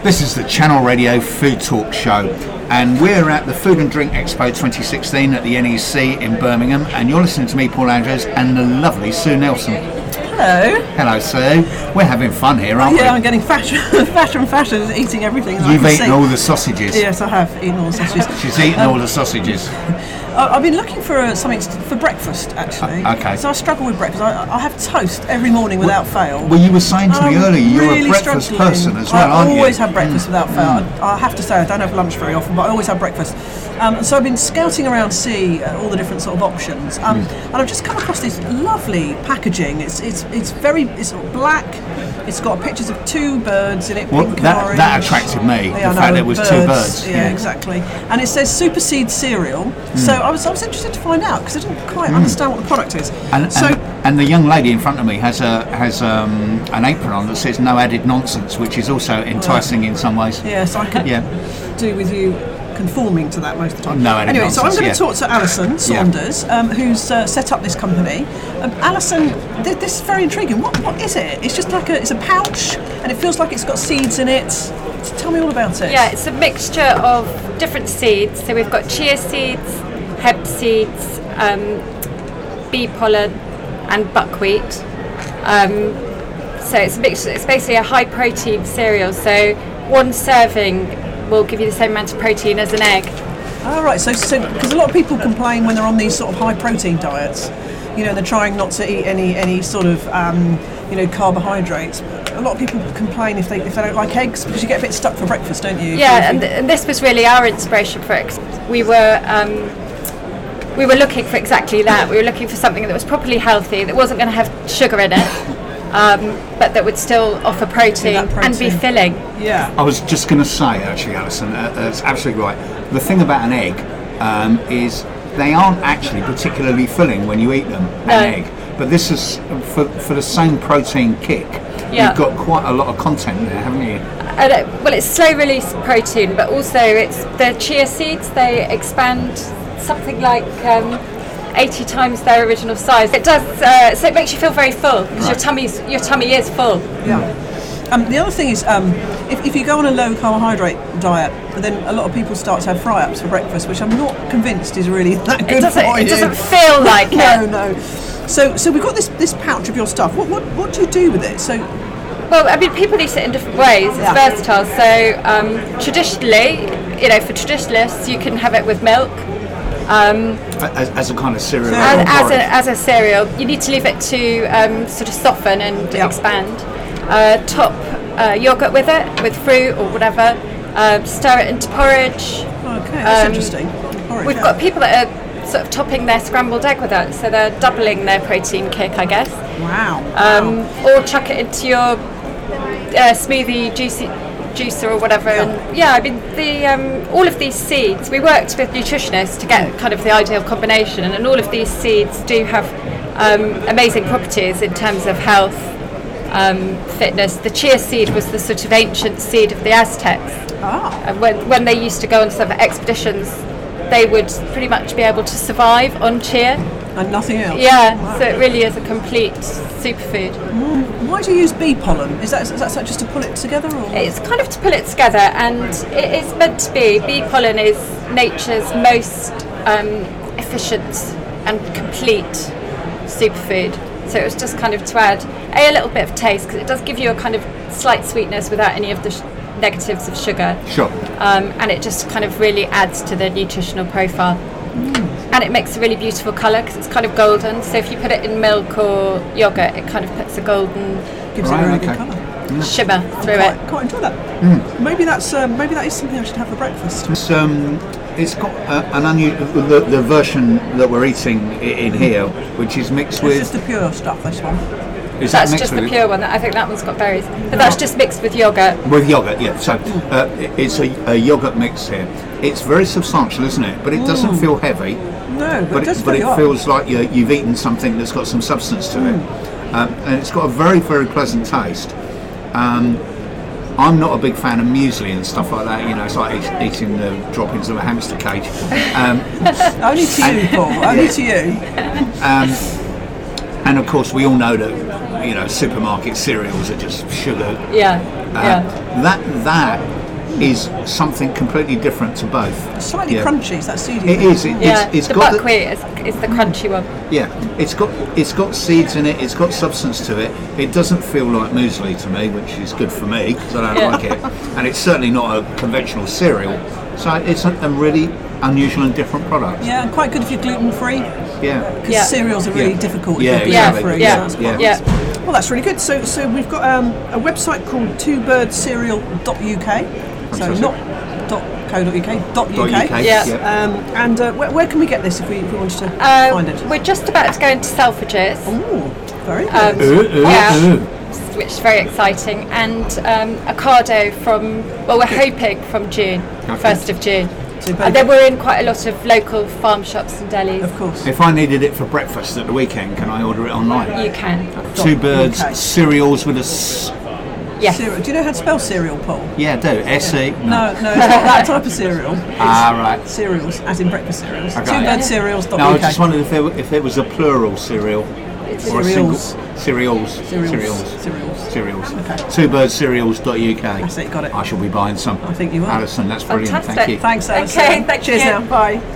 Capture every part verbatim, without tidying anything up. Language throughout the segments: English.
This is the Channel Radio Food Talk Show, and we're at the Food and Drink Expo twenty sixteen at the N E C in Birmingham, and you're listening to me, Paul Andrews, and the lovely Sue Nelson. Hello. Hello, Sue. We're having fun here, aren't oh, yeah, we? Yeah, I'm getting fatter, fatter and fatter, eating everything. You've eaten all the sausages. Yes, I have eaten all the sausages. She's eaten um, all the sausages. I've been looking for uh, something for breakfast, actually. Uh, okay. So I struggle with breakfast. I, I have toast every morning without well, fail. Well, you were saying to I'm me earlier, you're really a breakfast struggling. person as well, I aren't you? I always have breakfast mm. without fail. Mm. I, I have to say, I don't have lunch very often, but I always have breakfast. Um, and so I've been scouting around to see uh, all the different sort of options. Um, mm. And I've just come across this lovely packaging. It's it's it's very, it's sort of black. It's got pictures of two birds in it, well, pink that, and orange. That attracted me, yeah, the know, fact that it was birds, two birds. Yeah, yeah, exactly. And it says Super Seed cereal. Mm. So I was I was interested to find out, because I didn't quite mm. understand what the product is. And, so, and, and the young lady in front of me has a has um, an apron on that says no added nonsense, which is also enticing in some ways. Yes, I could yeah. do with you conforming to that most of the time. No added anyway, nonsense, so I'm going to yeah. talk to Alison Saunders, yeah. um, who's uh, set up this company. Um, Alison, th- this is very intriguing. What what is it? It's just like a it's a pouch, and it feels like it's got seeds in it. So tell me all about it. Yeah, it's a mixture of different seeds. So we've got chia seeds, hemp seeds, um, bee pollen, and buckwheat. Um, so it's a mixture. It's basically a high protein cereal. So one serving will give you the same amount of protein as an egg. Oh, right. So, so because a lot of people complain when they're on these sort of high protein diets, you know, they're trying not to eat any any sort of um, you know carbohydrates. A lot of people complain if they if they don't like eggs, because you get a bit stuck for breakfast, don't you? Yeah, and, th- and this was really our inspiration for it. We were um, we were looking for exactly that. We were looking for something that was properly healthy, that wasn't going to have sugar in it. Um, but that would still offer protein, yeah, protein and be filling. Yeah. I was just going to say, actually, Alison, uh, that's absolutely right. The thing about an egg um, is they aren't actually particularly filling when you eat them, no. an egg. But this is, for, for the same protein kick, yeah. you've got quite a lot of content there, haven't you? Uh, well, it's slow release protein, but also it's the chia seeds, they expand something like um, eighty times their original size. It does, uh, so it makes you feel very full, because right. your tummy's your tummy is full. Yeah. Um, the other thing is, um, if, if you go on a low carbohydrate diet, then a lot of people start to have fry-ups for breakfast, which I'm not convinced is really that good it doesn't, for it you. It doesn't feel like no, it. No, no. So, so we've got this this pouch of your stuff. What what what do you do with it? So. Well, I mean, people eat it in different ways. It's yeah. versatile. So, um, traditionally, you know, for traditionalists, you can have it with milk. Um, as, as a kind of cereal. As, as, a, as a cereal, you need to leave it to um, sort of soften and yep. expand. Uh, top uh, yogurt with it, with fruit or whatever. Uh, stir it into porridge. Okay, that's um, interesting. Porridge, we've yeah. got people that are sort of topping their scrambled egg with it, so they're doubling their protein kick, I guess. Wow. Um, wow. Or chuck it into your uh, smoothie juicy. juicer or whatever, yeah. and yeah, I mean the um, all of these seeds. We worked with nutritionists to get kind of the ideal combination, and, and all of these seeds do have um, amazing properties in terms of health, um, fitness. The chia seed was the sort of ancient seed of the Aztecs, oh. and when when they used to go on sort of expeditions, they would pretty much be able to survive on chia. And nothing else? Yeah, wow. so it really is a complete superfood. Mm. Why do you use bee pollen? Is that, is that just to pull it together? Or? It's kind of to pull it together, and it is meant to be. Bee pollen is nature's most um, efficient and complete superfood. So it was just kind of to add a, a little bit of taste, because it does give you a kind of slight sweetness without any of the sh- negatives of sugar. Sure. Um, and it just kind of really adds to the nutritional profile. Mm. And it makes a really beautiful colour, because it's kind of golden. So if you put it in milk or yogurt, it kind of puts a golden gives right, it a really okay. good colour. Mm. shimmer through quite, it. Quite enjoy that. Mm. Maybe that's uh, maybe that is something I should have for breakfast. It's, um, it's got uh, an unusual the, the version that we're eating in here, which is mixed with. This is the pure stuff. This one. Is that's that just with the pure one. I think that one's got berries, but that's just mixed with yogurt. With yogurt, yeah. So uh, it's a, a yogurt mix here. It's very substantial, isn't it? But it doesn't mm. feel heavy. No, but, but it, does it, but it up. feels like you, you've eaten something that's got some substance to mm. it, um, and it's got a very, very pleasant taste. Um, I'm not a big fan of muesli and stuff like that. You know, it's like eat, eating the droppings of a hamster cage. Um, Only to you, Paul. Only to you. Um, and of course we all know that you know supermarket cereals are just sugar. Yeah, Uh, yeah. That that is something completely different to both. It's slightly Yeah. crunchy. Is that seedy? It is. It, Yeah, it's, it's the got the- buckwheat is, is the crunchy one. Yeah, it's got it's got seeds in it. It's got substance to it. It doesn't feel like muesli to me, which is good for me because I don't Yeah. like it. And it's certainly not a conventional cereal. So it's a, a really unusual and different product. Yeah, and quite good if you're gluten free. Yeah. Because Yeah. cereals are really Yeah. difficult if Yeah, they're exactly. gluten free. Yeah, So that's quite yeah. nice. Well, that's really good. So, so we've got um, a website called two bird cereal dot U K. So Fantastic. not dot co dot U K, dot Dot U K. U K, Yeah. Um, and uh, where, where can we get this if we, if we wanted to Um, find it? we're just about to go into Selfridges, Ooh, very good. Um, Ooh, ooh, Yeah. ooh. which is very exciting, and um, Ocado from, well, we're hoping from June, Okay. first of June. Super. And then we're in quite a lot of local farm shops and delis. Of course. If I needed it for breakfast at the weekend, can I order it online? You can. Two birds, Okay. cereals with a s. Yes. Cereal. Do you know how to spell cereal, Paul? Yeah, I do. S E. No, no, it's not that type of cereal. Ah, right. Cereals, as in breakfast cereals. Okay. two bird cereals dot No, I U K. just wondered if there, were- if it was a plural cereal or a single Cereals. cereals. Cereals. Cereals. Cereals. Cereals. Okay. Two bird cereals dot U K. That's it, got it. I shall be buying some. I think you will. Alison, that's brilliant. Fantastic. Thank you. Thanks, Alison. Okay, thank Cheers you. now. Bye.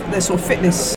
their sort of fitness